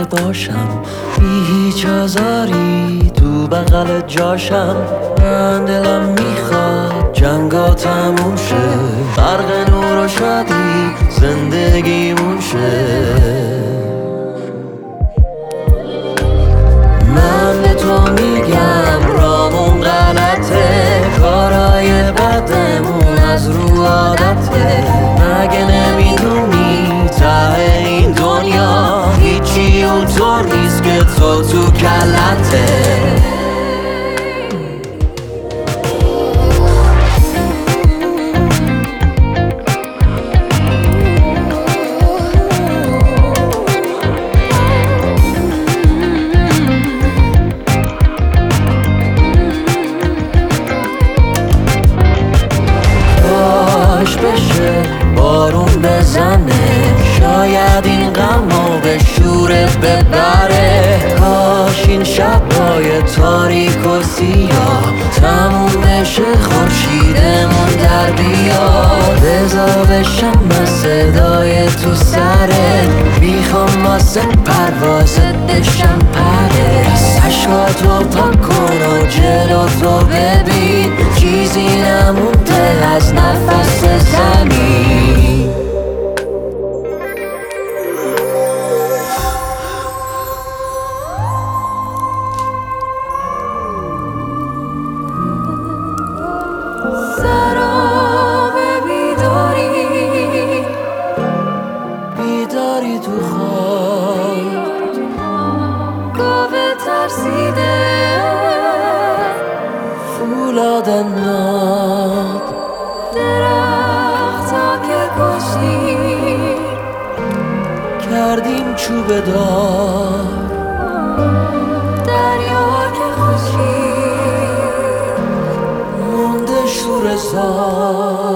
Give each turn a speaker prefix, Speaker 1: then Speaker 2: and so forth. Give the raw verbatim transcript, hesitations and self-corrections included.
Speaker 1: باشم، بی هیچ آزاری تو بغل جاشم. من دلم میخواد جنگا تموم شه، غرق نور و شادی زندگیمون شه. من به تو میگم رامون غلطه، کارهای بدمون از رو عادته. مگه نمیدونی ته این دنیا هیچی اونطور نیست که تو تو کلته. بشه بارون بزنه، شاید این غمو به شورت ببره. کاش این شبای تاریک و سیاه تموم بشه، خورشیدمون در بیاد. بذار بشم صدای تو سرت، میخوام واسه پروازت بشم پره. عشقاتو پاک کن و جلو تو ببین، چیزی نمونده از نفس زمین.
Speaker 2: سراب بیداری
Speaker 1: بیداری تو خواب،
Speaker 2: گاو ترسیده
Speaker 1: فولاد ناب.
Speaker 2: درختا که کشتی
Speaker 1: کردیم چوب دار،
Speaker 2: دریا که خشکی
Speaker 1: مونده شور زار.